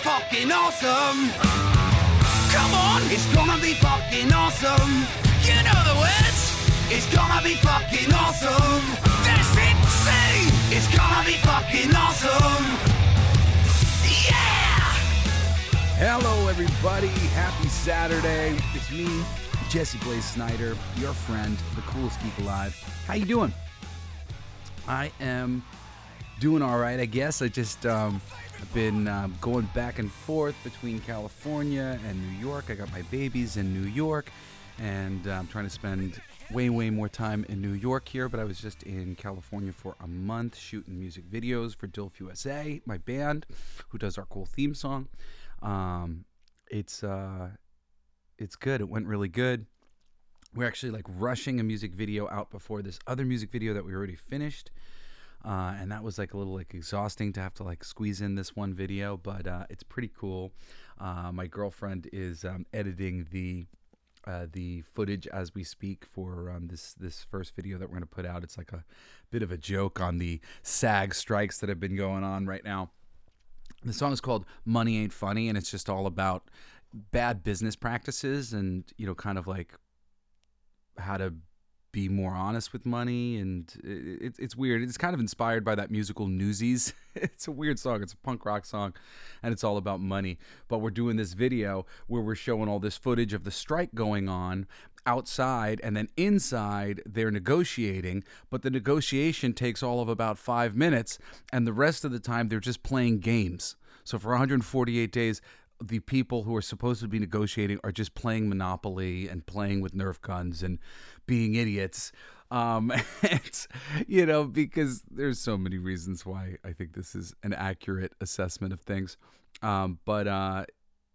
fucking awesome. Come on, it's gonna be fucking awesome. You know the words. It's gonna be fucking awesome. That's it, see. It's gonna be fucking awesome. Yeah! Hello, everybody. Happy Saturday. It's me, Jesse Blaze Snyder, your friend, the coolest geek alive. How you doing? I am doing all right, I guess. I just I've been going back and forth between California and New York. I got my babies in New York, and I'm trying to spend way more time in New York here, but I was just in California for a month shooting music videos for Dilf USA, my band, who does our cool theme song. It's good. It went really good. We're actually like rushing a music video out before this other music video that we already finished. And that was like a little like exhausting to have to like squeeze in this one video, but it's pretty cool. My girlfriend is editing the footage as we speak for this first video that we're going to put out. It's like a bit of a joke on the SAG strikes that have been going on right now. The song is called Money Ain't Funny, and it's just all about bad business practices and, you know, kind of like how to be more honest with money. And it's weird. It's kind of inspired by that musical Newsies. It's a weird song. It's a punk rock song, and it's all about money. But we're doing this video where we're showing all this footage of the strike going on outside, and then inside they're negotiating, but the negotiation takes all of about 5 minutes, and the rest of the time they're just playing games. So for 148 days, the people who are supposed to be negotiating are just playing Monopoly and playing with Nerf guns and being idiots. It's, you know, because there's so many reasons why I think this is an accurate assessment of things. Unfortunately,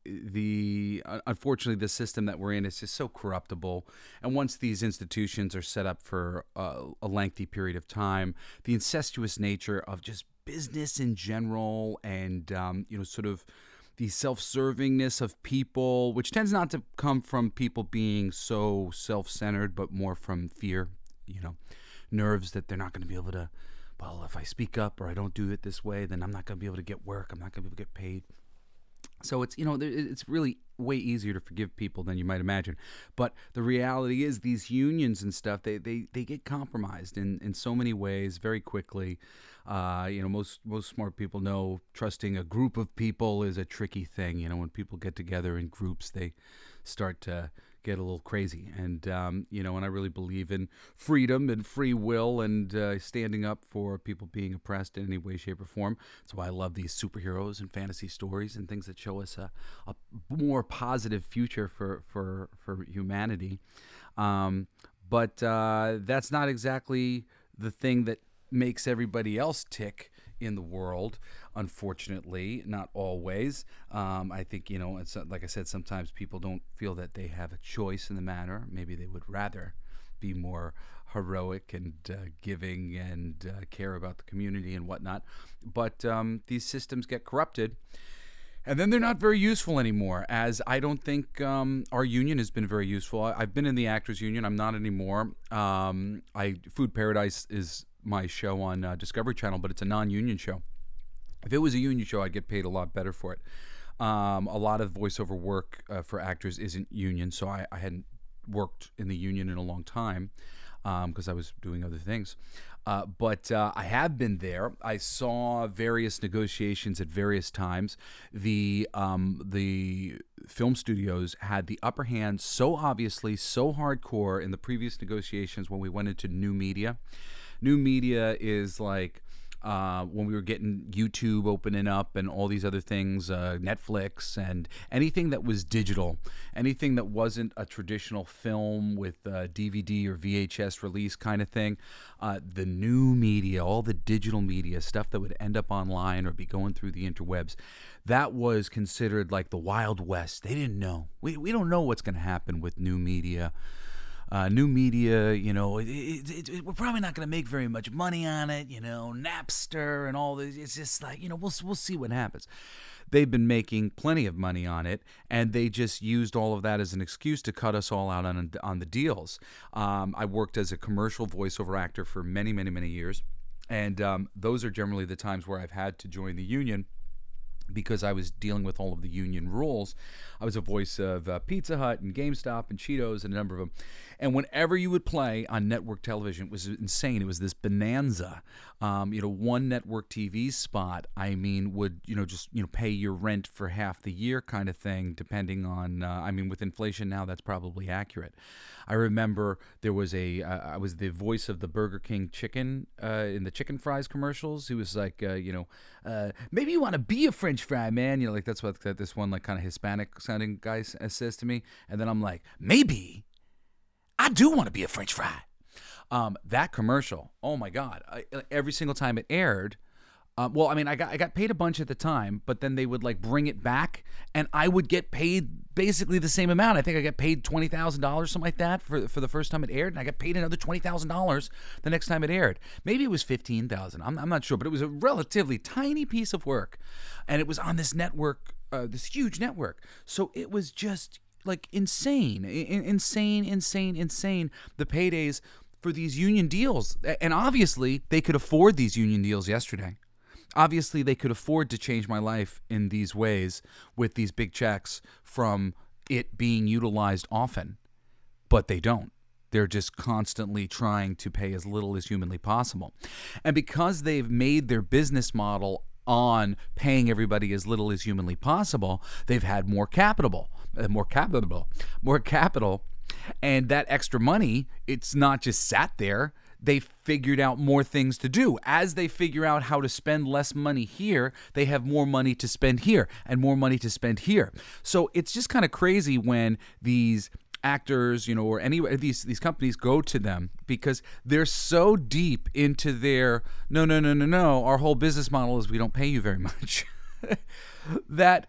the system that we're in is just so corruptible. And once these institutions are set up for a lengthy period of time, the incestuous nature of just business in general and, sort of the self-servingness of people, which tends not to come from people being so self-centered, but more from fear, nerves that they're not going to be able to, well, if I speak up or I don't do it this way, then I'm not going to be able to get work. I'm not going to be able to get paid. So it's, it's really way easier to forgive people than you might imagine. But the reality is these unions and stuff, they get compromised in so many ways very quickly. Most smart people know trusting a group of people is a tricky thing. When people get together in groups, they start to get a little crazy. And, and I really believe in freedom and free will and standing up for people being oppressed in any way, shape, or form. That's why I love these superheroes and fantasy stories and things that show us a more positive future for humanity. But that's not exactly the thing that makes everybody else tick in the world, unfortunately, not always. I think, it's like I said, sometimes people don't feel that they have a choice in the matter. Maybe they would rather be more heroic and giving and care about the community and whatnot. But these systems get corrupted, and then they're not very useful anymore, as I don't think our union has been very useful. I've been in the Actors Union. I'm not anymore. Food Paradise is my show on Discovery Channel, but it's a non-union show. If it was a union show, I'd get paid a lot better for it. A lot of voiceover work for actors isn't union, so I hadn't worked in the union in a long time because I was doing other things. But I have been there. I saw various negotiations at various times. The film studios had the upper hand so obviously, so hardcore in the previous negotiations when we went into new media. New media is like when we were getting YouTube opening up and all these other things, Netflix and anything that was digital, anything that wasn't a traditional film with DVD or VHS release kind of thing. The new media, all the digital media, stuff that would end up online or be going through the interwebs, that was considered like the Wild West. They didn't know. We don't know what's going to happen with new media. New media, we're probably not going to make very much money on it, Napster and all this. It's just like, we'll see what happens. They've been making plenty of money on it, and they just used all of that as an excuse to cut us all out on the deals. I worked as a commercial voiceover actor for many, many, many years, and those are generally the times where I've had to join the union. because I was dealing with all of the union rules. I was a voice of Pizza Hut and GameStop and Cheetos and a number of them. And whenever you would play on network television, it was insane. It was this bonanza. One network TV spot, would, just, pay your rent for half the year kind of thing, depending on, with inflation now, that's probably accurate. I remember there was I was the voice of the Burger King chicken in the chicken fries commercials. He was like, maybe you want to be a French fry, man. Like that's what this one like kind of Hispanic sounding guy says to me. And then I'm like, maybe I do want to be a French fry. That commercial, oh my God, every single time it aired. I got paid a bunch at the time, but then they would like bring it back, and I would get paid basically the same amount. I think I got paid $20,000, something like that, for the first time it aired, and I got paid another $20,000 the next time it aired. Maybe it was $15,000. I'm not sure, but it was a relatively tiny piece of work, and it was on this network, this huge network. So it was just like insane. The paydays for these union deals, and obviously they could afford these union deals yesterday. Obviously, they could afford to change my life in these ways with these big checks from it being utilized often, but they don't. They're just constantly trying to pay as little as humanly possible. And because they've made their business model on paying everybody as little as humanly possible, they've had more capital. And that extra money, it's not just sat there. They figured out more things to do. As they figure out how to spend less money here, they have more money to spend here and more money to spend here. So it's just kind of crazy when these actors, or any these companies go to them because they're so deep into their no. Our whole business model is we don't pay you very much. that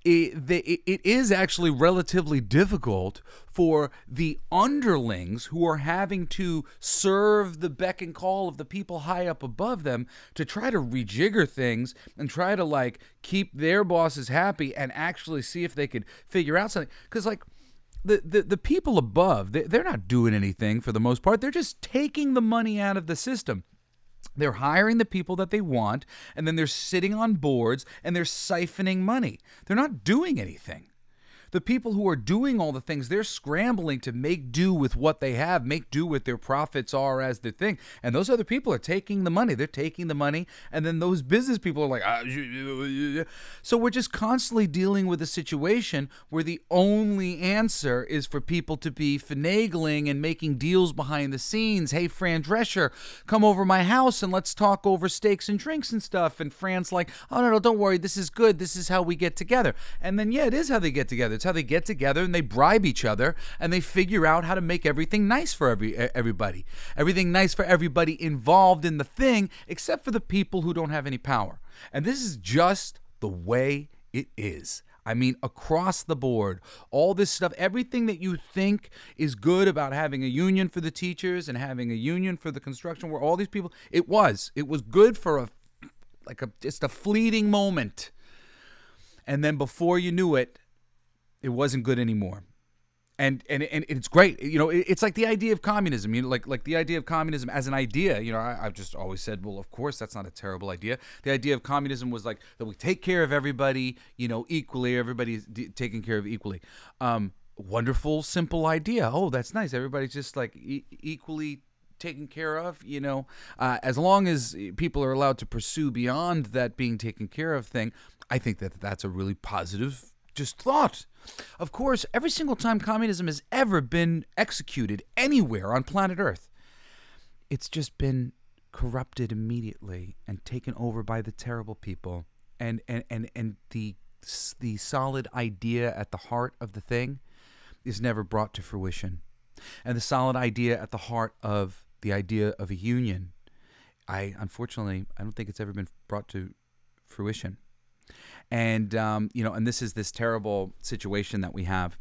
it is actually relatively difficult for the underlings who are having to serve the beck and call of the people high up above them to try to rejigger things and try to like keep their bosses happy and actually see if they could figure out something. Because like the people above, they're not doing anything for the most part. They're just taking the money out of the system. They're hiring the people that they want, and then they're sitting on boards, and they're siphoning money. They're not doing anything. The people who are doing all the things, they're scrambling to make do with what they have, make do with their profits are as the thing. And those other people are taking the money. They're taking the money, and then those business people are like, So we're just constantly dealing with a situation where the only answer is for people to be finagling and making deals behind the scenes. Hey, Fran Drescher, come over my house and let's talk over steaks and drinks and stuff. And Fran's like, oh, no, don't worry. This is good. This is how we get together. And then, yeah, it is how they get together. It's how they get together and they bribe each other and they figure out how to make everything nice for everybody. Everything nice for everybody involved in the thing, except for the people who don't have any power. And this is just the way it is. I mean, across the board, all this stuff, everything that you think is good about having a union for the teachers and having a union for the construction, where all these people, it was good for just a fleeting moment. And then before you knew it, it wasn't good anymore. And it's great. It's like the idea of communism, like the idea of communism as an idea. I've just always said, well, of course, that's not a terrible idea. The idea of communism was like that we take care of everybody, equally. Everybody's taken care of equally. Wonderful, simple idea. Oh, that's nice. Everybody's just like equally taken care of, as long as people are allowed to pursue beyond that being taken care of thing. I think that's a really positive just thought. Of course, every single time communism has ever been executed anywhere on planet Earth, it's just been corrupted immediately and taken over by the terrible people. And the solid idea at the heart of the thing is never brought to fruition. And the solid idea at the heart of the idea of a union, unfortunately, I don't think it's ever been brought to fruition. And, and this is this terrible situation that we have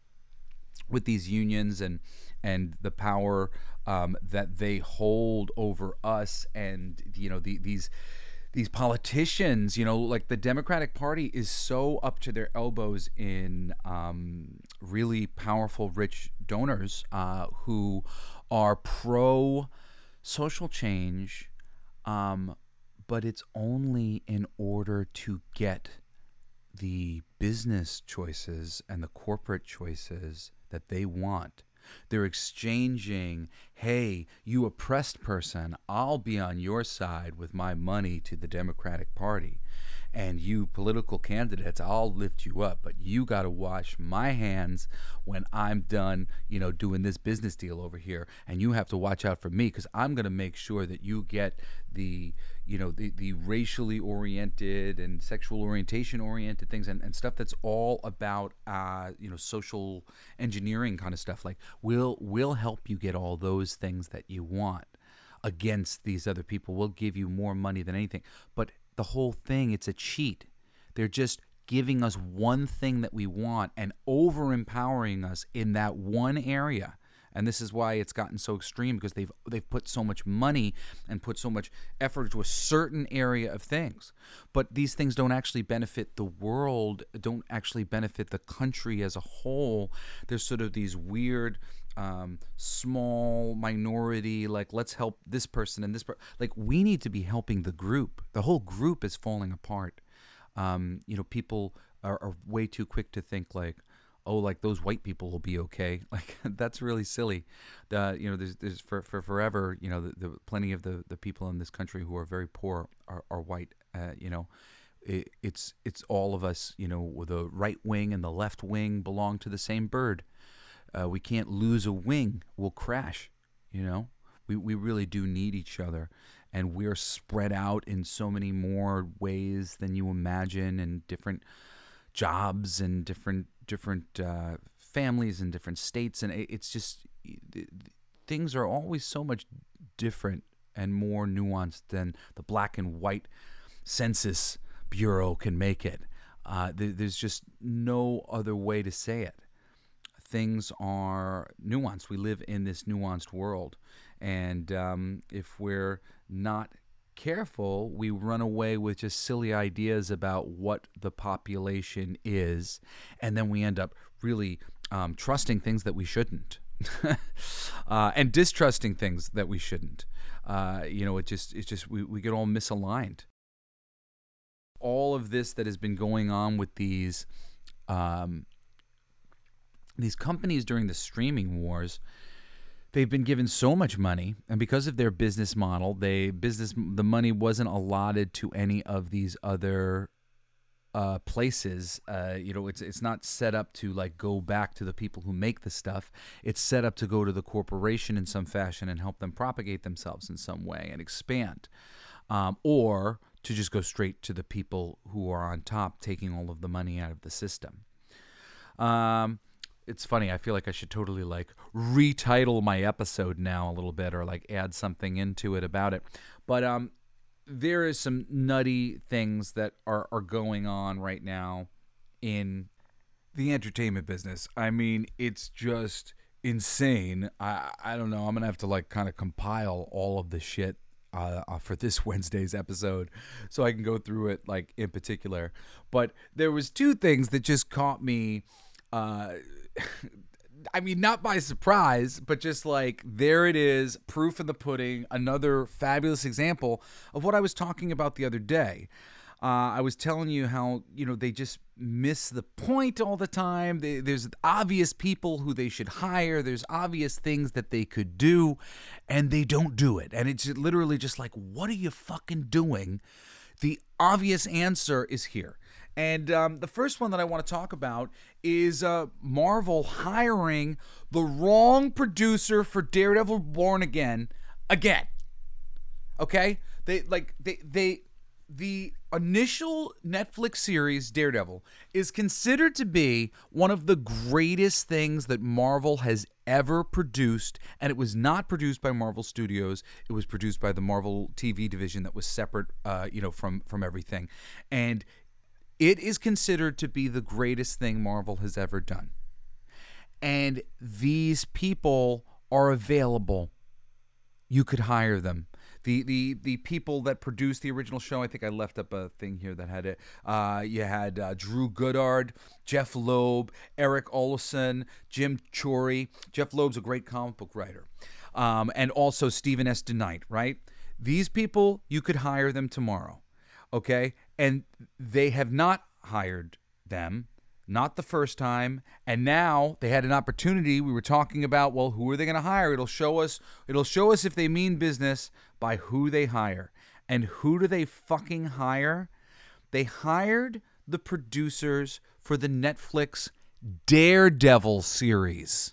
with these unions and the power that they hold over us. And, these politicians, like the Democratic Party is so up to their elbows in really powerful, rich donors who are pro-social change, but it's only in order to get the business choices and the corporate choices that they want. They're exchanging, hey, you oppressed person, I'll be on your side with my money to the Democratic Party. And you political candidates, I'll lift you up, but you got to wash my hands when I'm done, doing this business deal over here. And you have to watch out for me because I'm going to make sure that you get the racially oriented and sexual orientation oriented things and stuff that's all about, social engineering kind of stuff. Like we'll help you get all those things that you want against these other people. We'll give you more money than anything. But the whole thing, it's a cheat. They're just giving us one thing that we want and over empowering us in that one area. And this is why it's gotten so extreme, because they've put so much money and put so much effort into a certain area of things. But these things don't actually benefit the world, don't actually benefit the country as a whole. There's sort of these weird small minority, like, let's help this person and this person. Like, we need to be helping the group. The whole group is falling apart. People are way too quick to think like, oh, like those white people will be okay. Like, that's really silly. There's for forever, the plenty of the people in this country who are very poor are white. It's all of us, the right wing and the left wing belong to the same bird. We can't lose a wing. We'll crash, We really do need each other. And we're spread out in so many more ways than you imagine, and different jobs and different families in different states. And it's just, things are always so much different and more nuanced than the black and white Census Bureau can make it. There's just no other way to say it. Things are nuanced. We live in this nuanced world. And if we're not careful, we run away with just silly ideas about what the population is. And then we end up really trusting things that we shouldn't. And distrusting things that we shouldn't. It's just we get all misaligned. All of this that has been going on with these companies during the streaming wars, they've been given so much money, and because of their business model, the money wasn't allotted to any of these other places. It's not set up to like go back to the people who make the stuff. It's set up to go to the corporation in some fashion and help them propagate themselves in some way and expand, or to just go straight to the people who are on top, taking all of the money out of the system. It's funny. I feel like I should totally like retitle my episode now a little bit, or like add something into it about it. But there is some nutty things that are going on right now in the entertainment business. I mean, it's just insane. I don't know. I'm gonna have to like kind of compile all of the shit for this Wednesday's episode, so I can go through it like in particular. But there was two things that just caught me. I mean, not by surprise, but just like, there it is, proof in the pudding, another fabulous example of what I was talking about the other day. I was telling you how, they just miss the point all the time. There's obvious people who they should hire. There's obvious things that they could do, and they don't do it. And it's literally just like, what are you fucking doing? The obvious answer is here. And the first one that I want to talk about is Marvel hiring the wrong producer for Daredevil Born Again. Okay? The initial Netflix series Daredevil is considered to be one of the greatest things that Marvel has ever produced, and it was not produced by Marvel Studios. It was produced by the Marvel TV division that was separate, from everything. And it is considered to be the greatest thing Marvel has ever done. And these people are available. You could hire them. The people that produced the original show, I think I left up a thing here that had it. You had Drew Goddard, Jeff Loeb, Eric Olson, Jim Chory. Jeff Loeb's a great comic book writer. And also Stephen S. DeKnight, right? These people, you could hire them tomorrow. Okay? And they have not hired them, not the first time, and now they had an opportunity. We were talking about, well, who are they going to hire? It'll show us if they mean business by who they hire. And who do they fucking hire? They hired the producers for the Netflix Daredevil series.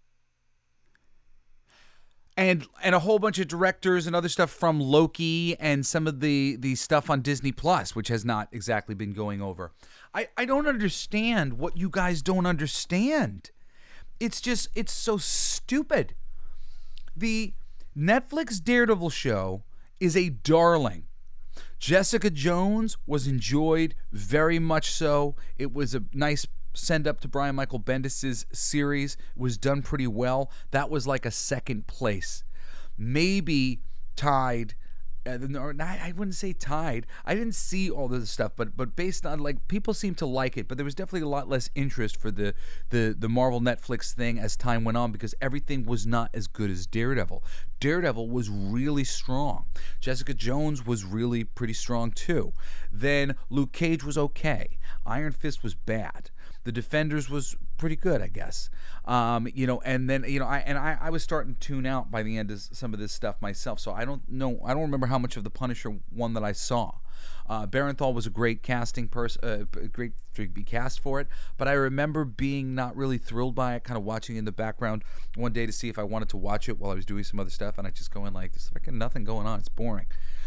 And a whole bunch of directors and other stuff from Loki and some of the stuff on Disney Plus, which has not exactly been going over. I don't understand what you guys don't understand. It's so stupid. The Netflix Daredevil show is a darling. Jessica Jones was enjoyed very much so. It was a nice send up to Brian Michael Bendis' series. It was done pretty well. That was like a second place. Maybe tied. I wouldn't say tied. I didn't see all this stuff, but based on, like, people seem to like it, but there was definitely a lot less interest for the Marvel Netflix thing as time went on, because everything was not as good as Daredevil. Daredevil was really strong. Jessica Jones was really pretty strong too. Then Luke Cage was okay. Iron Fist was bad. The Defenders was pretty good, I guess. And then, I was starting to tune out by the end of some of this stuff myself, so I don't remember how much of the Punisher one that I saw. Barenthal was a great casting person, great to be cast for it, but I remember being not really thrilled by it, kind of watching in the background one day to see if I wanted to watch it while I was doing some other stuff, and I just going like, there's fucking nothing going on, it's boring.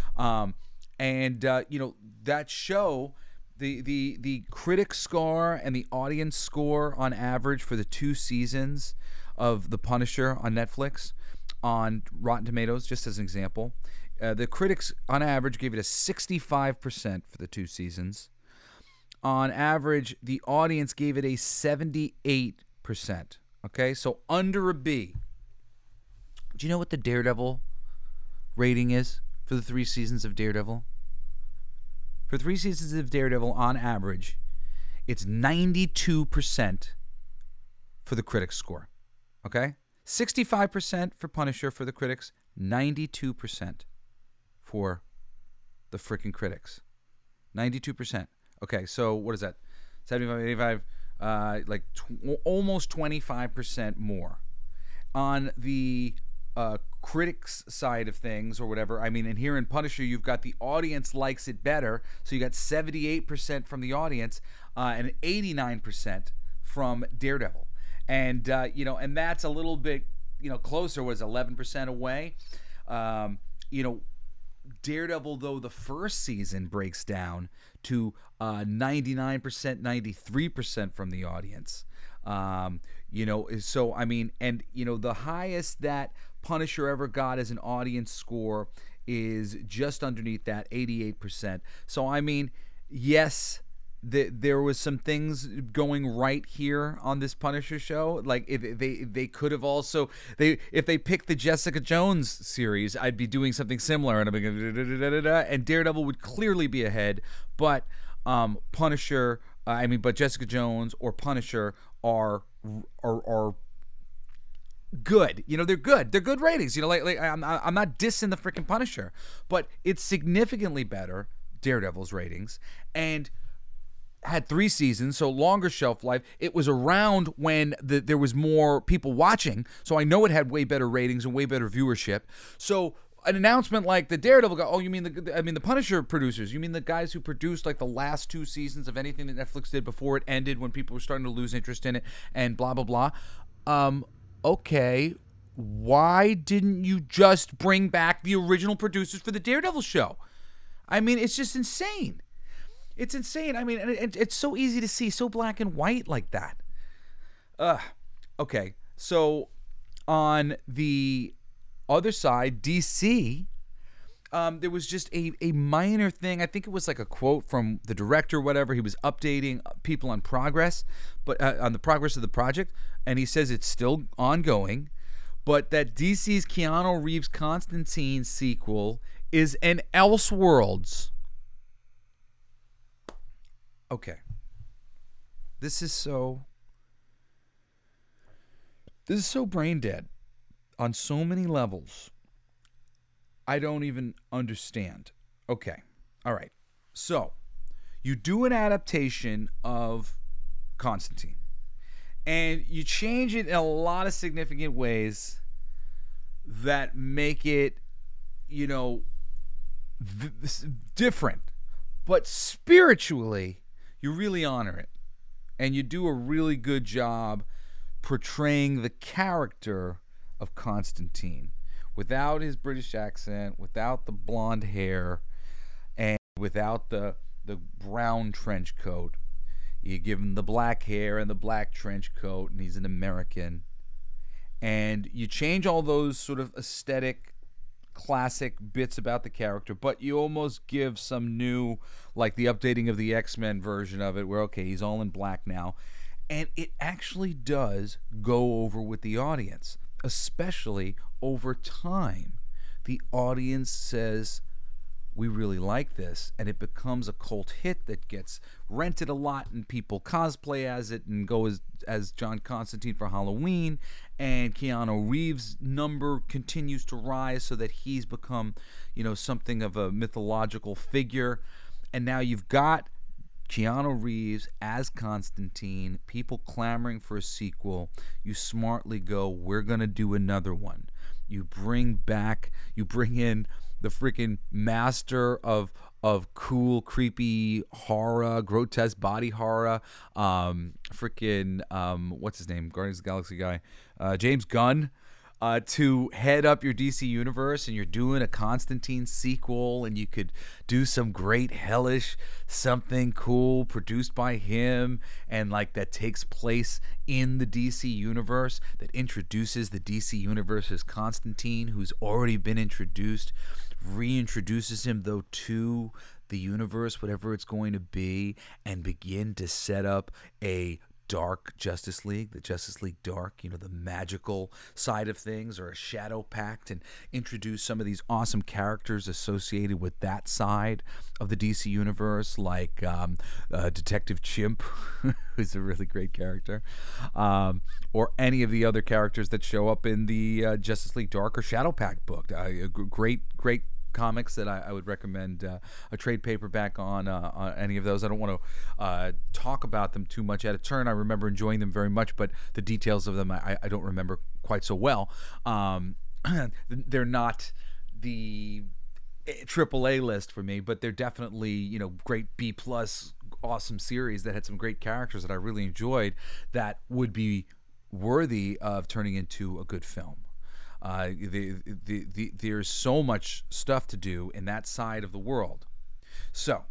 That show, the critic score and the audience score on average for the 2 seasons of The Punisher on Netflix on Rotten Tomatoes, just as an example, the critics on average gave it a 65% for the 2 seasons. On average, the audience gave it a 78%. Okay, so under a B. Do you know what the Daredevil rating is for the 3 seasons of Daredevil? For 3 seasons of Daredevil, on average, it's 92% for the critics' score. Okay? 65% for Punisher for the critics, 92% for the freaking critics. 92%. Okay, so what is that? 75, 85, almost 25% more. On the critics side of things or whatever, I mean, and here in Punisher, you've got the audience likes it better, so you got 78% from the audience and 89% from Daredevil. And, and that's a little bit, closer, was 11% away. Daredevil, though, the first season breaks down to 99%, 93% from the audience. So, I mean, and, the highest that Punisher ever got as an audience score is just underneath that, 88%. So, I mean, yes, there was some things going right here on this Punisher show. Like, if they could have also, if they picked the Jessica Jones series, I'd be doing something similar, and I'd be going, and Daredevil would clearly be ahead, but Punisher, but Jessica Jones or Punisher are good. They're good. They're good ratings. I'm not dissing the freaking Punisher, but it's significantly better, Daredevil's ratings, and had 3 seasons, so longer shelf life. It was around when there was more people watching, so I know it had way better ratings and way better viewership. So an announcement like the Daredevil guy, you mean the Punisher producers, you mean the guys who produced like the last 2 seasons of anything that Netflix did before it ended, when people were starting to lose interest in it, and blah blah blah. Okay, why didn't you just bring back the original producers for the Daredevil show? I mean, it's just insane. It's insane. I mean, and it's so easy to see, so black and white like that. Okay, so on the other side, DC, there was just a minor thing. I think it was like a quote from the director, whatever. He was updating people on progress, but on the progress of the project, and he says it's still ongoing, but that DC's Keanu Reeves Constantine sequel is an Elseworlds. Okay. This is so brain dead on so many levels. I don't even understand. Okay. All right. So, You do an adaptation of Constantine, and you change it in a lot of significant ways that make it, different. But spiritually, you really honor it. And you do a really good job portraying the character of Constantine without his British accent, without the blonde hair, and without the brown trench coat. You give him the black hair and the black trench coat, and he's an American. And you change all those sort of aesthetic, classic bits about the character, but you almost give some new, like the updating of the X-Men version of it, where, okay, he's all in black now. And it actually does go over with the audience, especially over time. The audience says, we really like this, and it becomes a cult hit that gets rented a lot, and people cosplay as it and go as John Constantine for Halloween, and Keanu Reeves' number continues to rise so that he's become, something of a mythological figure. And now you've got Keanu Reeves as Constantine, people clamoring for a sequel. You smartly go, we're going to do another one. You bring in the freaking master of cool, creepy horror, grotesque body horror, what's his name? Guardians of the Galaxy guy, James Gunn, to head up your DC universe, and you're doing a Constantine sequel, and you could do some great hellish something cool produced by him, and like that takes place in the DC universe, that introduces the DC universe as Constantine, who's already been introduced, reintroduces him though to the universe, whatever it's going to be, and begin to set up a dark Justice League, the Justice League Dark, the magical side of things, or a Shadow Pact, and introduce some of these awesome characters associated with that side of the DC universe, like Detective Chimp, who's a really great character, or any of the other characters that show up in the Justice League Dark or Shadow Pact book. Great comics that I would recommend a trade paperback on any of those. I don't want to talk about them too much at a turn. I remember enjoying them very much, but the details of them I don't remember quite so well. They're not the AAA list for me, but they're definitely great B+ awesome series that had some great characters that I really enjoyed, that would be worthy of turning into a good film. There's so much stuff to do in that side of the world. So,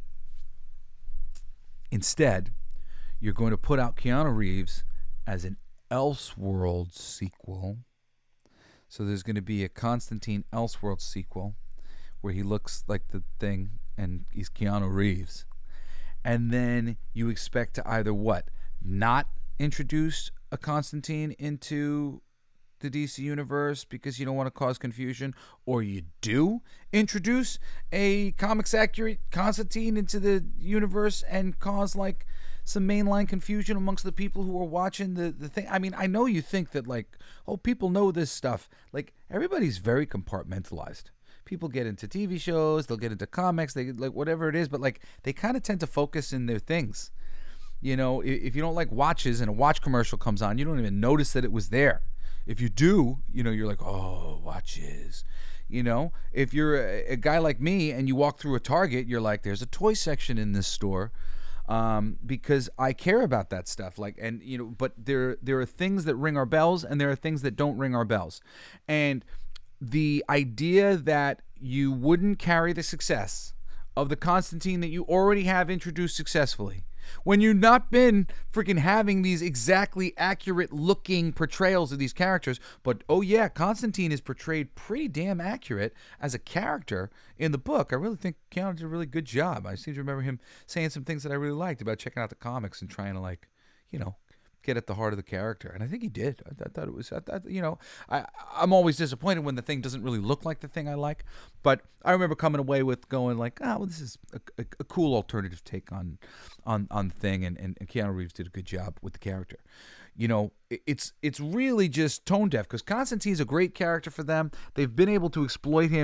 instead, you're going to put out Keanu Reeves as an Elseworlds sequel. So there's going to be a Constantine Elseworlds sequel where he looks like the Thing and he's Keanu Reeves. And then you expect to either not introduce a Constantine into the DC universe because you don't want to cause confusion, or you do introduce a comics accurate Constantine into the universe and cause like some mainline confusion amongst the people who are watching the thing. I mean, I know you think that people know this stuff. Like, everybody's very compartmentalized. People get into TV shows, they'll get into comics, they like whatever it is, but they kind of tend to focus in their things. If you don't like watches and a watch commercial comes on, you don't even notice that it was there. If you do, you're like, oh, watches. If you're a guy like me and you walk through a Target, you're like, there's a toy section in this store, because I care about that stuff. But there are things that ring our bells, and there are things that don't ring our bells. And the idea that you wouldn't carry the success of the Constantine that you already have introduced successfully, when you've not been freaking having these exactly accurate looking portrayals of these characters, but oh yeah, Constantine is portrayed pretty damn accurate as a character in the book. I really think Keanu did a really good job. I seem to remember him saying some things that I really liked about checking out the comics and trying to get at the heart of the character, and I think he did. I thought it was, I'm always disappointed when the thing doesn't really look like the thing I like, but I remember coming away with going this is a cool alternative take on the thing, and Keanu Reeves did a good job with the character. It's really just tone deaf, because Constantine's a great character for them. They've been able to exploit him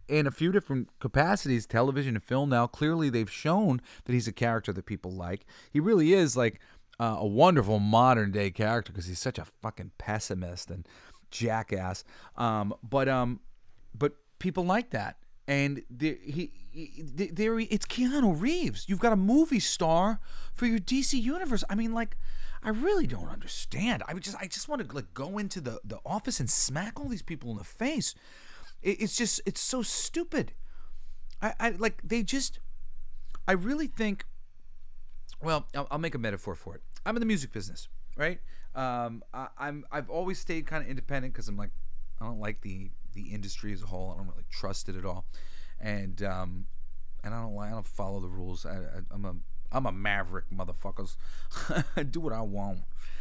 in a few different capacities, television and film now. Clearly, they've shown that he's a character that people like. He really is like a wonderful modern day character because he's such a fucking pessimist and jackass. But people like that. And it's Keanu Reeves. You've got a movie star for your DC universe. I mean, like, I really don't understand. I just want to like go into the office and smack all these people in the face. It's so stupid. I really think. Well, I'll make a metaphor for it. I'm in the music business, right? I've always stayed kind of independent because I'm like, I don't like the industry as a whole. I don't really trust it at all, and I don't follow the rules. I'm a maverick, motherfuckers. I do what I want.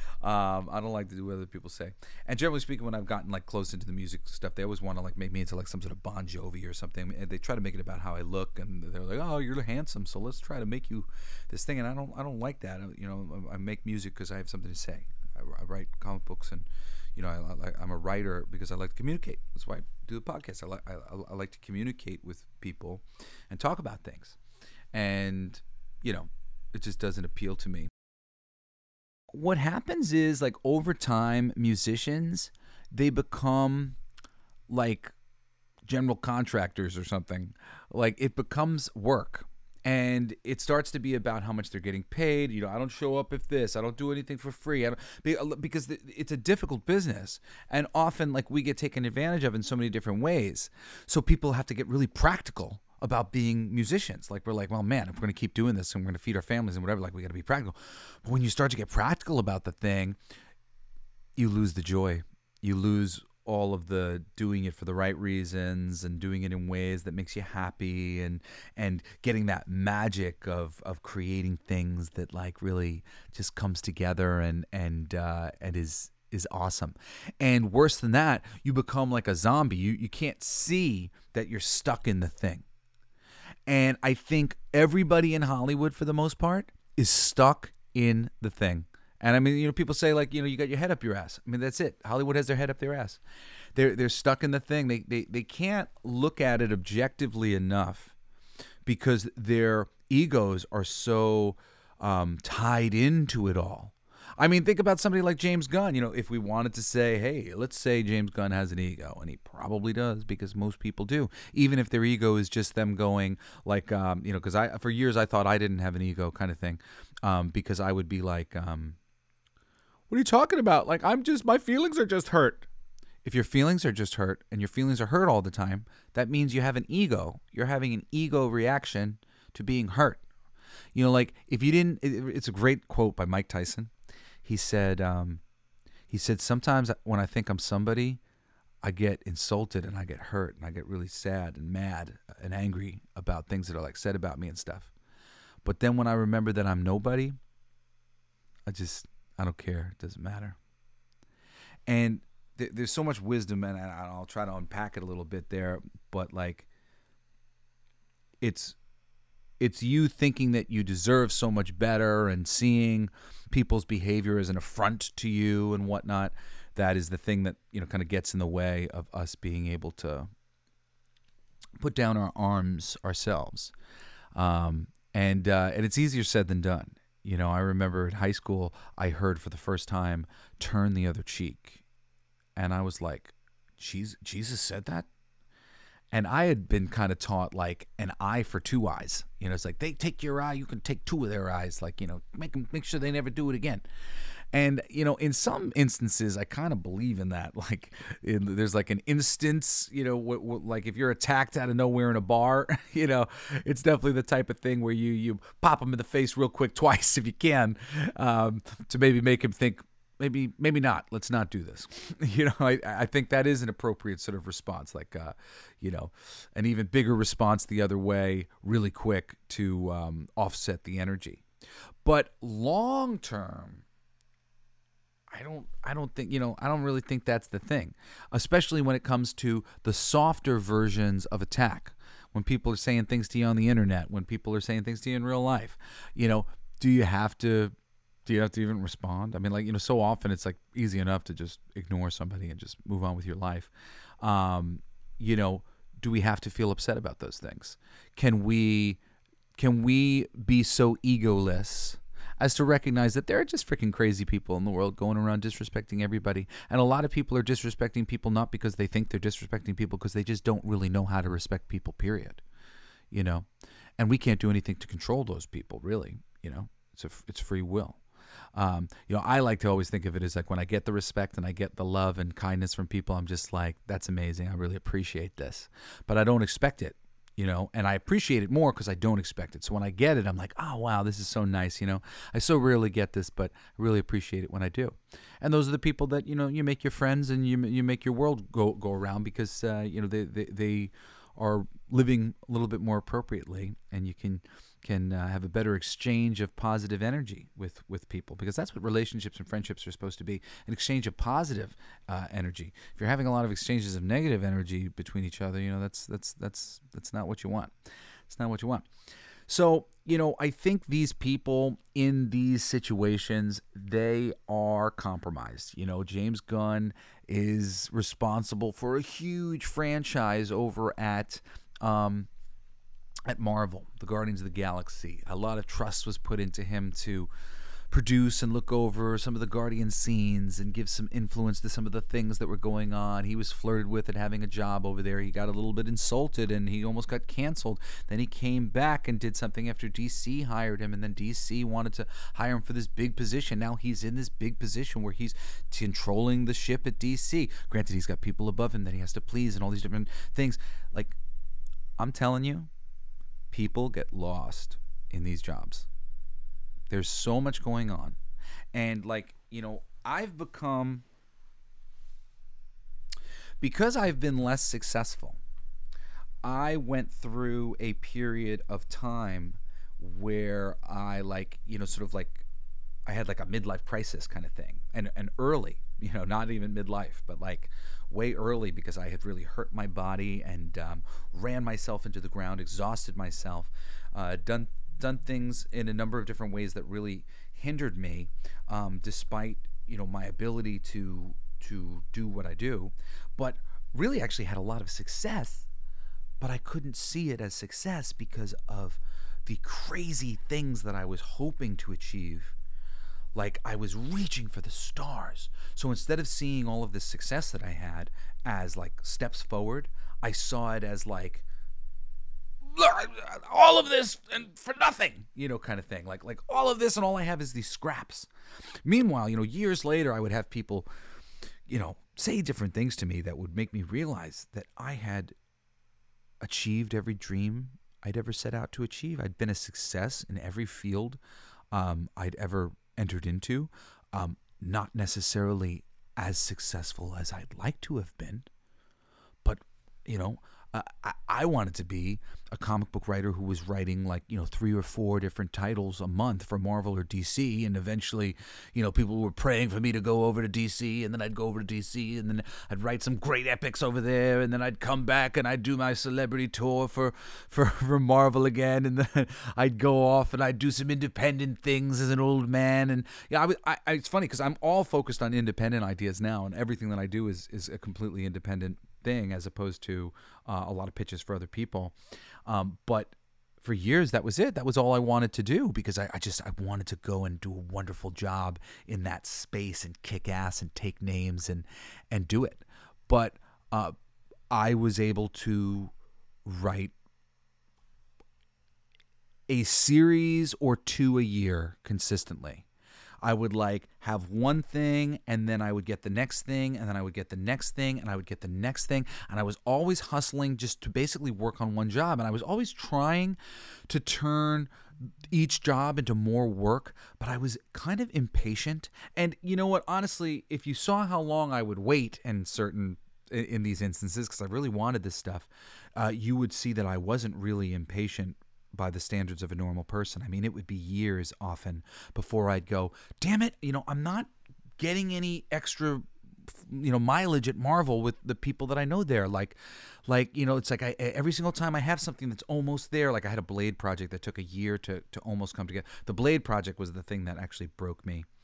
I don't like to do what other people say. And generally speaking, when I've gotten like close into the music stuff, they always want to like make me into like some sort of Bon Jovi or something. And they try to make it about how I look, and they're like, "Oh, you're handsome, so let's try to make you this thing." And I don't like that. You know, I make music because I have something to say. I write comic books, and you know, I'm a writer because I like to communicate. That's why I do the podcast. I like to communicate with people and talk about things, and you know, it just doesn't appeal to me. What happens is, like, over time, musicians, they become like general contractors or something. Like, it becomes work. And it starts to be about how much they're getting paid. You know, I don't show up if this. I don't do anything for free. Because it's a difficult business. And often, like, we get taken advantage of in so many different ways. So people have to get really practical about being musicians. Like, we're like, well, man, if we're going to keep doing this and we're going to feed our families and whatever, like, we got to be practical. But when you start to get practical about the thing, you lose the joy. You lose all of the doing it for the right reasons and doing it in ways that makes you happy and getting that magic of creating things that like really just comes together and is awesome. And worse than that, you become like a zombie. You can't see that you're stuck in the thing. And I think everybody in Hollywood, for the most part, is stuck in the thing. And I mean, you know, people say like, you know, you got your head up your ass. I mean, that's it. Hollywood has their head up their ass. They're stuck in the thing. They can't look at it objectively enough because their egos are so tied into it all. I mean, think about somebody like James Gunn. You know, if we wanted to say, hey, let's say James Gunn has an ego, and he probably does because most people do, even if their ego is just them going like, you know, because for years I thought I didn't have an ego kind of thing, because I would be like, what are you talking about? Like, my feelings are just hurt. If your feelings are just hurt and your feelings are hurt all the time, that means you have an ego. You're having an ego reaction to being hurt. You know, like if you didn't, it's a great quote by Mike Tyson. He said, sometimes when I think I'm somebody, I get insulted and I get hurt and I get really sad and mad and angry about things that are like said about me and stuff. But then when I remember that I'm nobody, I don't care. It doesn't matter. And there's so much wisdom, and I'll try to unpack it a little bit there. But like, it's you thinking that you deserve so much better and seeing people's behavior as an affront to you and whatnot. That is the thing that, you know, kind of gets in the way of us being able to put down our arms ourselves. And it's easier said than done. You know, I remember in high school, I heard for the first time, "Turn the other cheek." And I was like, Jesus said that? And I had been kind of taught like an eye for two eyes. You know, it's like, they take your eye, you can take two of their eyes. Like, you know, make sure they never do it again. And, you know, in some instances, I kind of believe in that. Like, there's like an instance, you know, like if you're attacked out of nowhere in a bar, you know, it's definitely the type of thing where you pop them in the face real quick twice if you can, to maybe make him think, maybe not. Let's not do this. You know, I think that is an appropriate sort of response, like, you know, an even bigger response the other way really quick to offset the energy. But long term, I don't think, you know, I don't really think that's the thing, especially when it comes to the softer versions of attack. When people are saying things to you on the internet, when people are saying things to you in real life, you know, do you have to even respond? I mean, like, you know, so often it's like easy enough to just ignore somebody and just move on with your life. You know, do we have to feel upset about those things? Can we be so egoless as to recognize that there are just freaking crazy people in the world going around disrespecting everybody? And a lot of people are disrespecting people not because they think they're disrespecting people, because they just don't really know how to respect people, period. You know? And we can't do anything to control those people, really. You know? It's free will. I like to always think of it as like when I get the respect and I get the love and kindness from people, I'm just like, that's amazing. I really appreciate this. But I don't expect it, and I appreciate it more because I don't expect it. So when I get it, I'm like, oh, wow, this is so nice. I so rarely get this, but I really appreciate it when I do. And those are the people that, you make your friends and you make your world go around because, they are living a little bit more appropriately, and you can have a better exchange of positive energy with people, because that's what relationships and friendships are supposed to be, an exchange of positive energy. If you're having a lot of exchanges of negative energy between each other, that's not what you want. It's not what you want. So, I think these people in these situations, they are compromised. James Gunn is responsible for a huge franchise over at Marvel, the Guardians of the Galaxy. A lot of trust was put into him to produce and look over some of the Guardian scenes and give some influence to some of the things that were going on. He was flirted with at having a job over there. He got a little bit insulted and he almost got canceled. Then he came back and did something after DC hired him, and then DC wanted to hire him for this big position. Now he's in this big position where he's controlling the ship at DC. Granted, he's got people above him that he has to please and all these different things. Like, I'm telling you, people get lost in these jobs. There's so much going on. And I've become, because I've been less successful, I went through a period of time where I I had like a midlife crisis kind of thing. And early, not even midlife, but like way early, because I had really hurt my body and ran myself into the ground, exhausted myself, done things in a number of different ways that really hindered me, despite my ability to do what I do, but really actually had a lot of success, but I couldn't see it as success because of the crazy things that I was hoping to achieve. Like, I was reaching for the stars. So instead of seeing all of this success that I had as like steps forward, I saw it as like, all of this and for nothing, kind of thing. Like all of this and all I have is these scraps. Meanwhile, years later, I would have people, say different things to me that would make me realize that I had achieved every dream I'd ever set out to achieve. I'd been a success in every field I'd ever entered into. Not necessarily as successful as I'd like to have been, but, I wanted to be a comic book writer who was writing 3 or 4 different titles a month for Marvel or DC, and eventually, people were praying for me to go over to DC, and then I'd go over to DC, and then I'd write some great epics over there, and then I'd come back and I'd do my celebrity tour for Marvel again, and then I'd go off and I'd do some independent things as an old man, and it's funny because I'm all focused on independent ideas now, and everything that I do is a completely independent thing, as opposed to a lot of pitches for other people. But for years, that was it. That was all I wanted to do, because I wanted to go and do a wonderful job in that space and kick ass and take names and do it. But I was able to write a series or 2 a year consistently. I would have one thing, and then I would get the next thing, and then I would get the next thing, and I would get the next thing. And I was always hustling just to basically work on one job. And I was always trying to turn each job into more work, but I was kind of impatient. And you know what? Honestly, if you saw how long I would wait in these instances, because I really wanted this stuff, you would see that I wasn't really impatient by the standards of a normal person. I mean, it would be years often before I'd go, damn it, I'm not getting any extra, mileage at Marvel with the people that I know there. It's like every single time I have something that's almost there, like I had a Blade project that took a year to almost come together. The Blade project was the thing that actually broke me.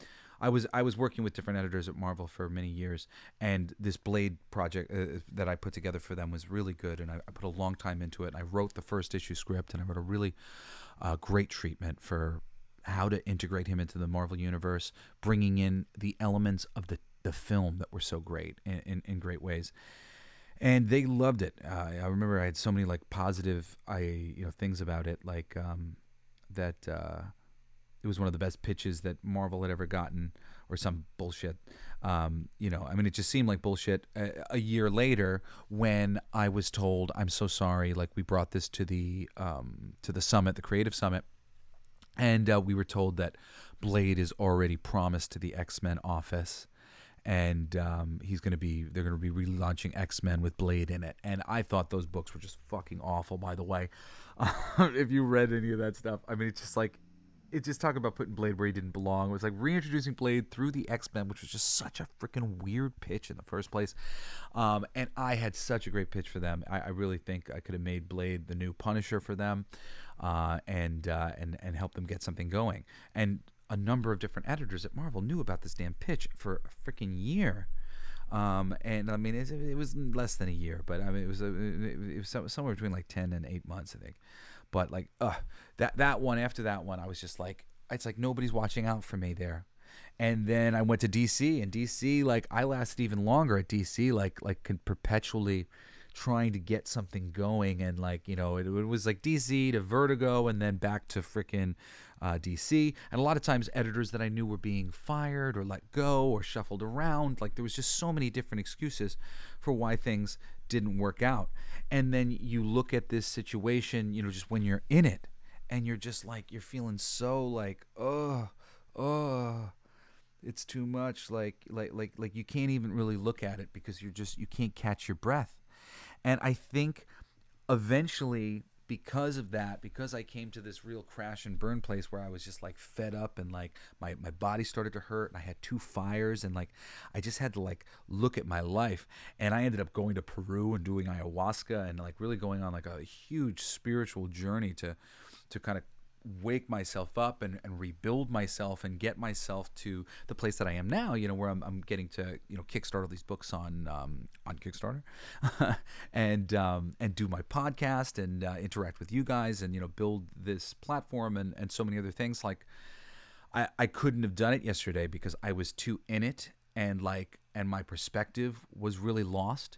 I was working with different editors at Marvel for many years, and this Blade project that I put together for them was really good, and I put a long time into it. And I wrote the first issue script, and I wrote a really great treatment for how to integrate him into the Marvel universe, bringing in the elements of the film that were so great in great ways. And they loved it. I remember I had so many like positive things about it, like that it was one of the best pitches that Marvel had ever gotten, or some bullshit. I mean, it just seemed like bullshit. A year later, when I was told, "I'm so sorry," like we brought this to the summit, the Creative Summit, and we were told that Blade is already promised to the X-Men office, and they're going to be relaunching X-Men with Blade in it. And I thought those books were just fucking awful, by the way. If you read any of that stuff, I mean, it's just talking about putting Blade where he didn't belong. It was like reintroducing Blade through the X-Men, which was just such a freaking weird pitch in the first place. And I had such a great pitch for them. I really think I could have made Blade the new Punisher for them, and help them get something going. And a number of different editors at Marvel knew about this damn pitch for a freaking year. And I mean, it was less than a year, but I mean, it was somewhere between like 10 and 8 months, I think. But like, that one, after that one, I was just like, it's like nobody's watching out for me there. And then I went to DC, and DC, like, I lasted even longer at DC, like perpetually trying to get something going. And like, it was like DC to Vertigo, and then back to frickin' DC. And a lot of times editors that I knew were being fired or let go or shuffled around. Like, there was just so many different excuses for why things didn't work out. And then you look at this situation, just when you're in it, and you're just like, you're feeling so like, it's too much. Like you can't even really look at it because you can't catch your breath. And I think eventually, because of that, because I came to this real crash and burn place where I was just like fed up, and like my body started to hurt, and I had 2 fires, and like I just had to like look at my life. And I ended up going to Peru and doing ayahuasca, and like really going on like a huge spiritual journey to kind of wake myself up and rebuild myself and get myself to the place that I am now, where I'm getting to, kickstart all these books on Kickstarter, and do my podcast and interact with you guys, and build this platform and so many other things. Like, I couldn't have done it yesterday because I was too in it, and my perspective was really lost.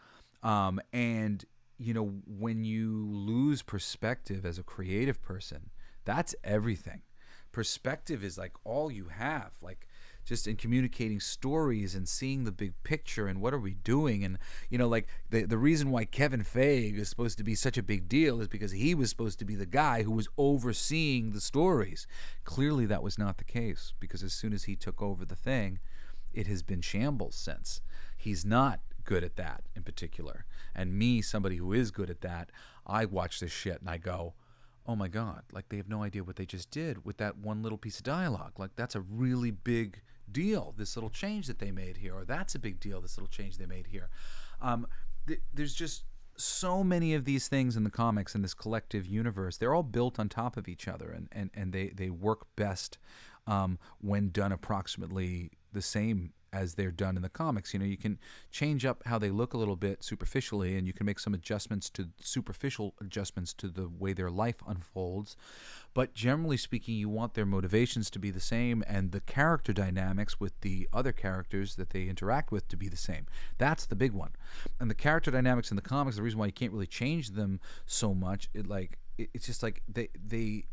And when you lose perspective as a creative person, that's everything. Perspective is like all you have, like just in communicating stories and seeing the big picture and what are we doing. And, like the reason why Kevin Feige is supposed to be such a big deal is because he was supposed to be the guy who was overseeing the stories. Clearly that was not the case, because as soon as he took over the thing, it has been shambles since. He's not good at that in particular. And me, somebody who is good at that, I watch this shit and I go, oh my God, like they have no idea what they just did with that one little piece of dialogue. Like, that's a really big deal, this little change that they made here, or that's a big deal, this little change they made here. There's just so many of these things in the comics, in this collective universe. They're all built on top of each other, and they work best when done approximately the same as they're done in the comics. You can change up how they look a little bit superficially, and you can make some superficial adjustments to the way their life unfolds. But generally speaking, you want their motivations to be the same, and the character dynamics with the other characters that they interact with to be the same. That's the big one. And the character dynamics in the comics, the reason why you can't really change them so much, it's just like they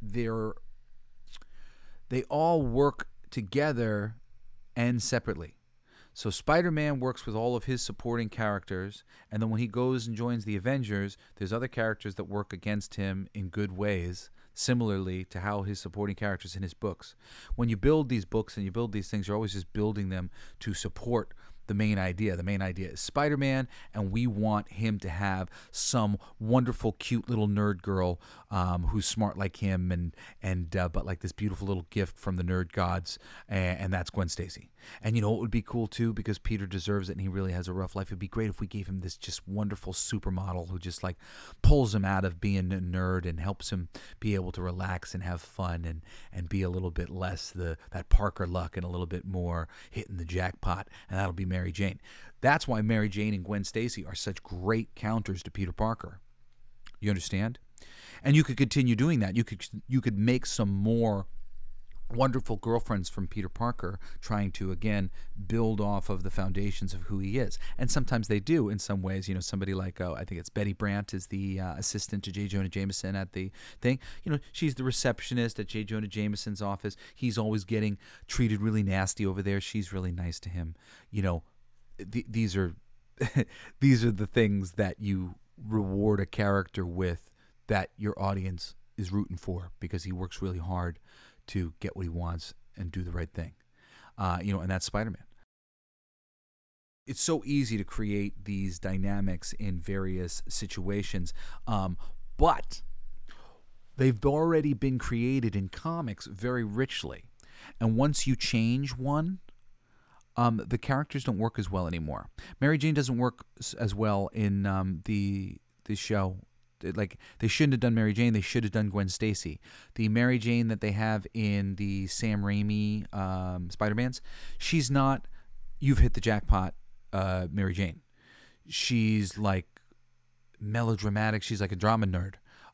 all work together and separately. So Spider-Man works with all of his supporting characters, and then when he goes and joins the Avengers, there's other characters that work against him in good ways, similarly to how his supporting characters in his books. When you build these books and you build these things, you're always just building them to support the main idea. The main idea is Spider-Man, and we want him to have some wonderful, cute little nerd girl who's smart like him, and but like this beautiful little gift from the nerd gods, and that's Gwen Stacy. And you know what would be cool too, because Peter deserves it and he really has a rough life. It'd be great if we gave him this just wonderful supermodel who just like pulls him out of being a nerd and helps him be able to relax and have fun and be a little bit less that Parker luck and a little bit more hitting the jackpot, and that'll be Mary Jane. That's why Mary Jane and Gwen Stacy are such great counters to Peter Parker. You understand? And you could continue doing that. You could make some more wonderful girlfriends from Peter Parker, trying to again build off of the foundations of who he is. And sometimes they do in some ways. You know, somebody like I think it's Betty Brant is the assistant to J. Jonah Jameson at the thing. You know, she's the receptionist at J. Jonah Jameson's office. He's always getting treated really nasty over there. She's really nice to him. You know, these are these are the things that you reward a character with, that your audience is rooting for because he works really hard to get what he wants and do the right thing. You know, and that's Spider-Man. It's so easy to create these dynamics in various situations, but they've already been created in comics very richly. And once you change one, the characters don't work as well anymore. Mary Jane doesn't work as well in the show. Like, they shouldn't have done Mary Jane. They should have done Gwen Stacy. The Mary Jane that they have in the Sam Raimi Spider-Mans, she's not, you've hit the jackpot Mary Jane. She's like melodramatic. She's like a drama nerd.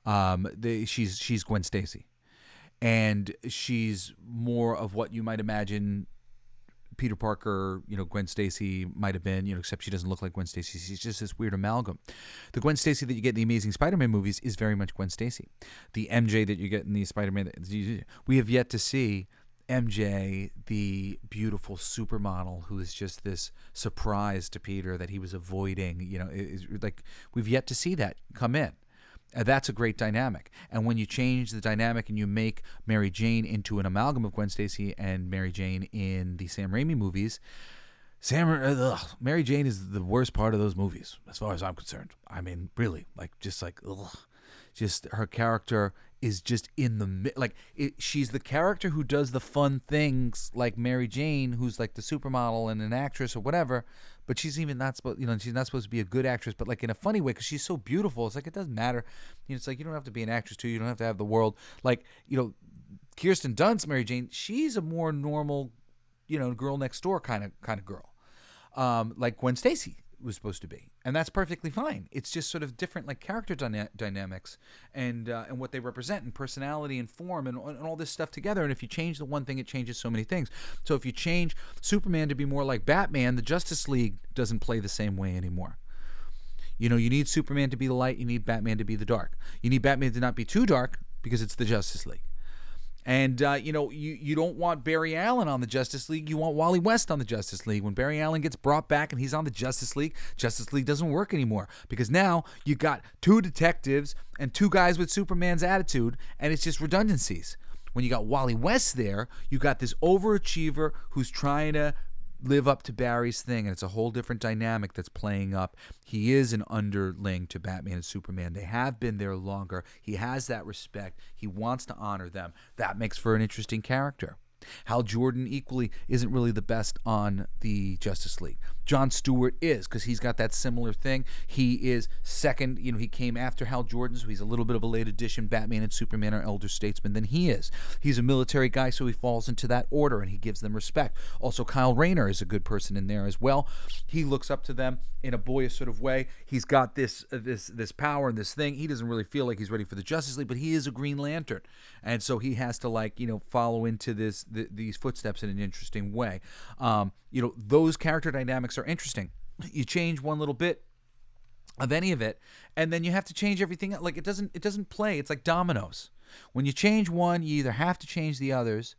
She's Gwen Stacy. And she's more of what you might imagine Peter Parker, you know, Gwen Stacy might have been, you know, except she doesn't look like Gwen Stacy. She's just this weird amalgam. The Gwen Stacy that you get in the Amazing Spider-Man movies is very much Gwen Stacy. The MJ that you get in the Spider-Man, we have yet to see MJ, the beautiful supermodel who is just this surprise to Peter that he was avoiding. You know, like, we've yet to see that come in. That's a great dynamic. And when you change the dynamic and you make Mary Jane into an amalgam of Gwen Stacy and Mary Jane in the Sam Raimi movies, Mary Jane is the worst part of those movies, as far as I'm concerned. I mean, really, just her character is just in the she's the character who does the fun things like Mary Jane, who's like the supermodel and an actress or whatever. But she's even not supposed, you know, she's not supposed to be a good actress, but like in a funny way, because she's so beautiful. It's like, it doesn't matter. You know, it's like, you don't have to be an actress too. You don't have to have the world. Like, you know, Kirsten Dunst, Mary Jane, she's a more normal, you know, girl next door kind of girl, like Gwen Stacy was supposed to be, and that's perfectly fine. It's just sort of different, like character dynamics and what they represent, and personality and form, and all this stuff together. And if you change the one thing, it changes so many things. So if you change Superman to be more like Batman, the Justice League doesn't play the same way anymore. You know, you need Superman to be the light, you need Batman to be the dark. You need Batman to not be too dark because it's the Justice League. And, you know, you don't want Barry Allen on the Justice League. You want Wally West on the Justice League. When Barry Allen gets brought back and he's on the Justice League doesn't work anymore. Because now you got two detectives and two guys with Superman's attitude, and it's just redundancies. When you got Wally West there, you got this overachiever who's trying to live up to Barry's thing, and it's a whole different dynamic that's playing up. He is an underling to Batman and Superman. They have been there longer. He has that respect. He wants to honor them. That makes for an interesting character. Hal Jordan equally isn't really the best on the Justice League. Jon Stewart is, because he's got that similar thing. He is second, you know, he came after Hal Jordan, so he's a little bit of a late addition. Batman and Superman are elder statesmen than he is. He's a military guy, so he falls into that order, and he gives them respect. Also, Kyle Rayner is a good person in there as well. He looks up to them in a boyish sort of way. He's got this power and this thing. He doesn't really feel like he's ready for the Justice League, but he is a Green Lantern, and so he has to, like, you know, follow into these footsteps in an interesting way. You know, those character dynamics are interesting. You change one little bit of any of it, and then you have to change everything. Like, it doesn't play. It's like dominoes. When you change one, you either have to change the others,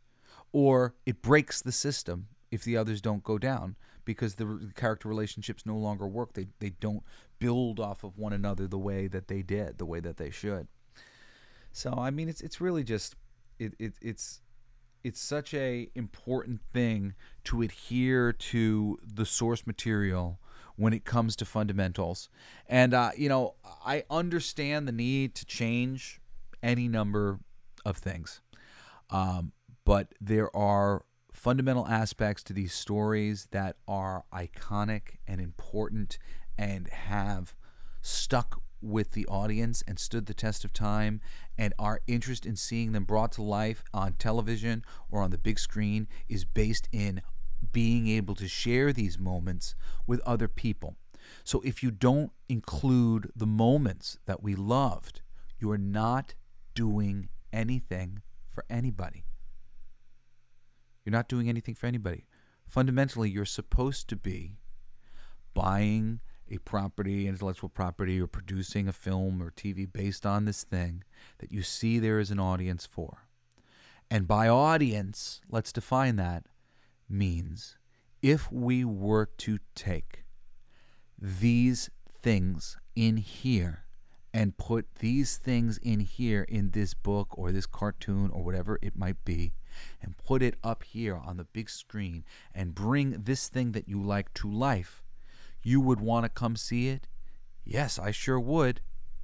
or it breaks the system if the others don't go down, because the character relationships no longer work. They don't build off of one another the way that they did, the way that they should. So, I mean, it's really just it's it's such a important thing to adhere to the source material when it comes to fundamentals. And, I understand the need to change any number of things. But there are fundamental aspects to these stories that are iconic and important and have stuck with the audience and stood the test of time, and our interest in seeing them brought to life on television or on the big screen is based in being able to share these moments with other people. So if you don't include the moments that we loved, you are not doing anything for anybody. You're not doing anything for anybody. Fundamentally, you're supposed to be buying a property, intellectual property, or producing a film or TV based on this thing that you see there is an audience for. And by audience, let's define that, means if we were to take these things in here and put these things in here in this book or this cartoon or whatever it might be, and put it up here on the big screen and bring this thing that you like to life, you would want to come see it? Yes, I sure would.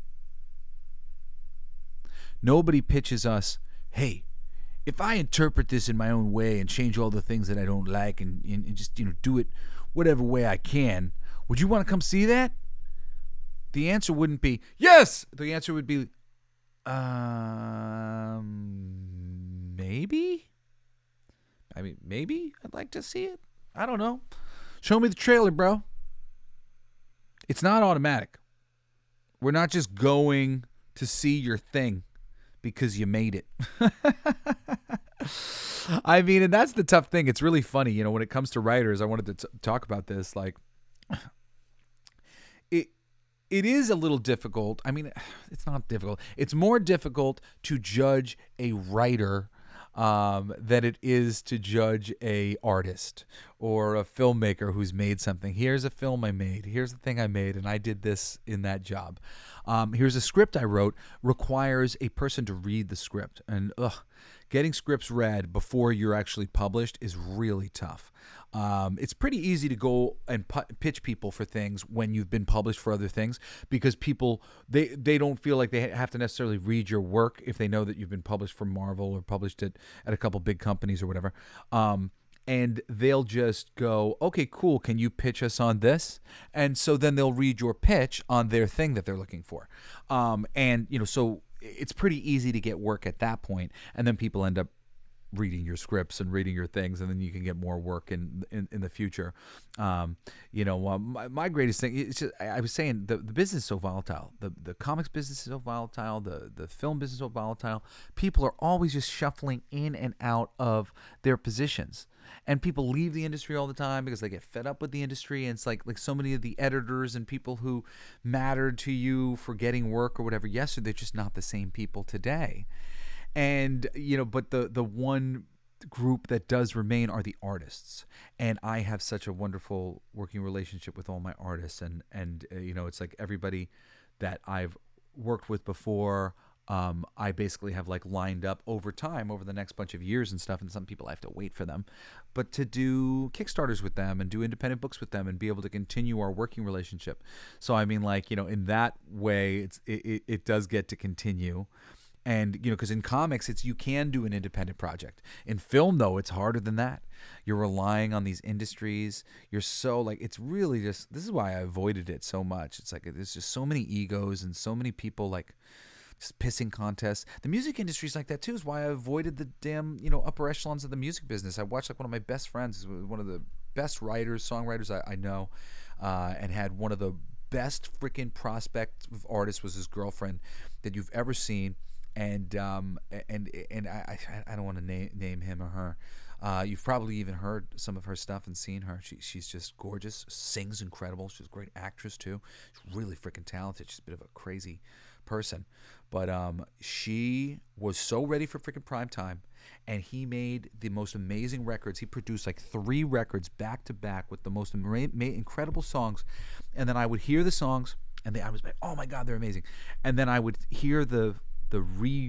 Nobody pitches us, hey, if I interpret this in my own way and change all the things that I don't like and just do it whatever way I can, would you want to come see that? The answer wouldn't be yes. The answer would be maybe. I mean, maybe I'd like to see it. I don't know. Show me the trailer, bro. It's not automatic. We're not just going to see your thing because you made it. I mean, and that's the tough thing. It's really funny, when it comes to writers. I wanted to talk about this. Like, it is a little difficult. I mean, it's not difficult. It's more difficult to judge a writer than it is to judge a artist or a filmmaker who's made something. Here's a film I made. Here's the thing I made, and I did this in that job. Here's a script I wrote. Requires a person to read the script, and getting scripts read before you're actually published is really tough. It's pretty easy to go and pitch people for things when you've been published for other things, because people, they don't feel like they have to necessarily read your work if they know that you've been published for Marvel or published at a couple big companies or whatever. And they'll just go, okay, cool, can you pitch us on this? And so then they'll read your pitch on their thing that they're looking for. So it's pretty easy to get work at that point, and then people end up reading your scripts and reading your things, and then you can get more work in the future. My greatest thing is just, I was saying the business is so volatile. The comics business is so volatile. The film business is so volatile. People are always just shuffling in and out of their positions. And people leave the industry all the time because they get fed up with the industry. And it's like so many of the editors and people who mattered to you for getting work or whatever yesterday, they're just not the same people today. And, but the one group that does remain are the artists. And I have such a wonderful working relationship with all my artists. And it's like everybody that I've worked with before, I basically have lined up over time, over the next bunch of years and stuff. And some people I have to wait for them, but to do Kickstarters with them and do independent books with them and be able to continue our working relationship. So I mean, in that way, it does get to continue. And, because in comics, you can do an independent project. In film, though, it's harder than that. You're relying on these industries. You're so, it's really just, this is why I avoided it so much. It's there's just so many egos and so many people, just pissing contests. The music industry is like that, too, is why I avoided the damn, upper echelons of the music business. I watched, one of my best friends, one of the best writers, songwriters I know, and had one of the best freaking prospect of artists was his girlfriend that you've ever seen. And I don't want to name him or her. You've probably even heard some of her stuff and seen her. She's just gorgeous, sings incredible. She's a great actress too. She's really freaking talented. She's a bit of a crazy person, but she was so ready for freaking prime time, and he made the most amazing records. He produced 3 records back to back with the most incredible songs, and then I would hear the songs, and I was like, oh my God, they're amazing. And then I would hear the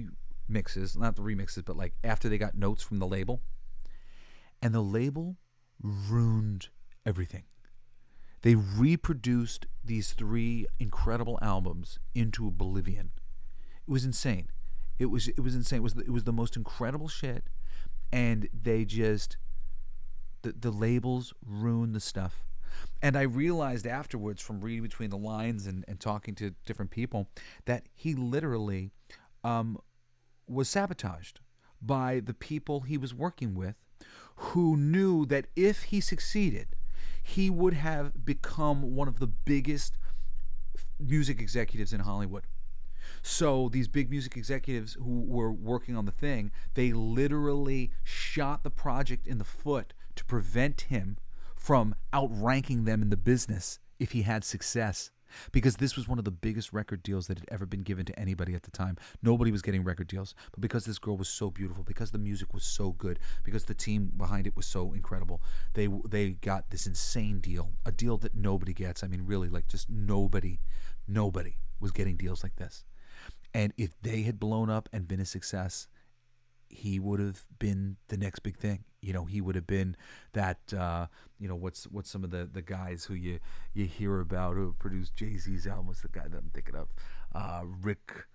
mixes, not the remixes, but like after they got notes from the label. And the label ruined everything. They reproduced these 3 incredible albums into oblivion. It was insane. It was insane. It was the most incredible shit, and they just the labels ruined the stuff. And I realized afterwards, from reading between the lines and talking to different people, that he literally was sabotaged by the people he was working with, who knew that if he succeeded, he would have become one of the biggest music executives in Hollywood. So these big music executives who were working on the thing, they literally shot the project in the foot to prevent him from outranking them in the business if he had success. Because this was one of the biggest record deals that had ever been given to anybody at the time. Nobody was getting record deals. But because this girl was so beautiful, because the music was so good, because the team behind it was so incredible, they got this insane deal. A deal that nobody gets. I mean, really, like just nobody was getting deals like this. And if they had blown up and been a success, he would have been the next big thing. You know, he would have been that, what's some of the guys who you hear about who produced Jay-Z's album? What's the guy that I'm thinking of? Rick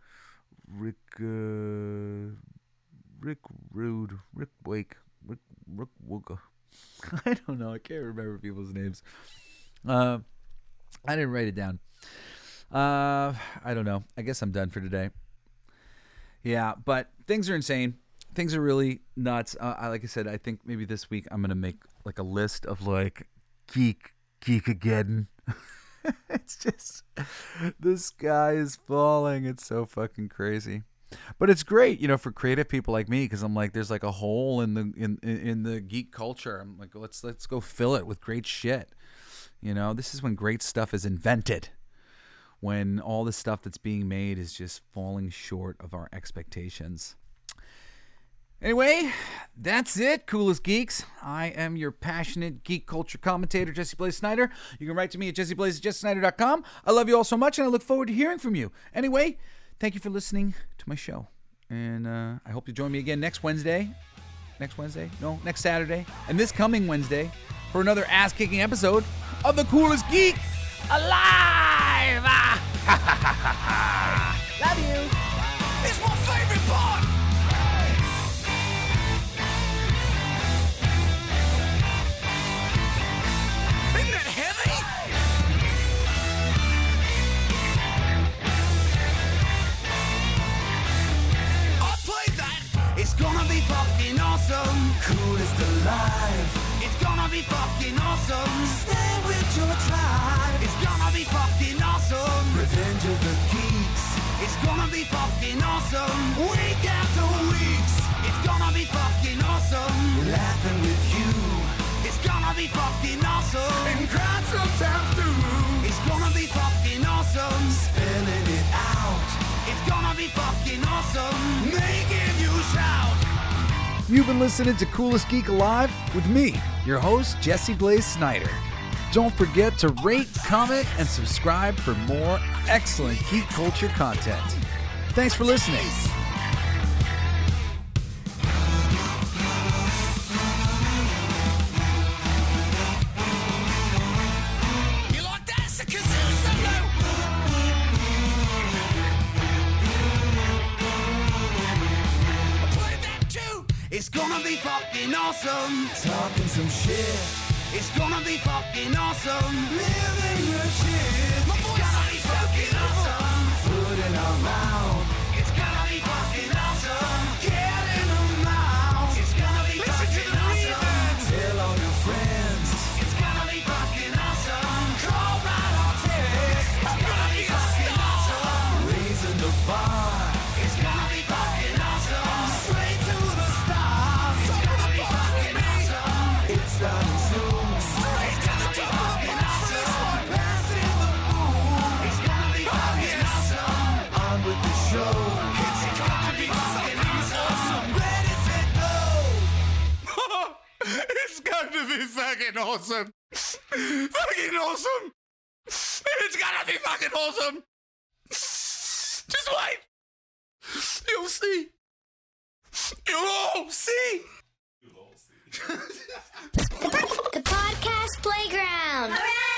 Rude, Rick Blake, Rick Wooga. I don't know. I can't remember people's names. I didn't write it down. I don't know. I guess I'm done for today. Yeah, but things are insane. Things are really nuts. Like I said, I think maybe this week I'm gonna make like a list of like geek-ageddon. It's just the sky is falling. It's so fucking crazy, but it's great, for creative people like me, because I'm like, there's like a hole in the geek culture. I'm like, let's go fill it with great shit. This is when great stuff is invented. When all the stuff that's being made is just falling short of our expectations. Anyway, that's it, Coolest Geeks. I am your passionate geek culture commentator, Jesse Blaze Snyder. You can write to me at jesseblaze@jessesnyder.com. I love you all so much, and I look forward to hearing from you. Anyway, thank you for listening to my show. And I hope you join me again next Saturday, and this coming Wednesday for another ass-kicking episode of The Coolest Geek Alive! Love you. It's my favorite part. Isn't it heavy? I played that. It's gonna be fucking awesome. Coolest alive. It's gonna be fucking awesome. Stay with your tribe. It's gonna be fucking awesome. Revenge of the Geeks. It's gonna be fucking awesome. Week after weeks. It's gonna be fucking awesome. Laughing with you. It's gonna be fucking awesome. And crying sometimes too. It's gonna be fucking awesome. Spelling it out. It's gonna be fucking awesome. Making you shout. You've been listening to Coolest Geek Alive with me, your host, Jesse Blaze Snyder. Don't forget to rate, comment, and subscribe for more excellent geek culture content. Thanks for listening. You like that? It's a kazoo solo. I played that too. It's gonna be fucking awesome. Talking some shit. It's gonna be fucking awesome. Living your shit. My voice is fucking awesome. Food in our mouth. It's gonna be fucking awesome. Get in the mouth. It's gonna be fucking awesome. Tell all your friends. It's gonna be fucking awesome. Call right or text. It's gonna be fucking awesome. Raising the bar. It's gonna be fucking awesome. Straight to the stars. It's gonna be fucking awesome. It's starting soon. It's going to be fucking awesome. Fucking awesome. It's gonna be fucking awesome. Just wait. You'll see. You'll all see. The podcast playground. Hooray!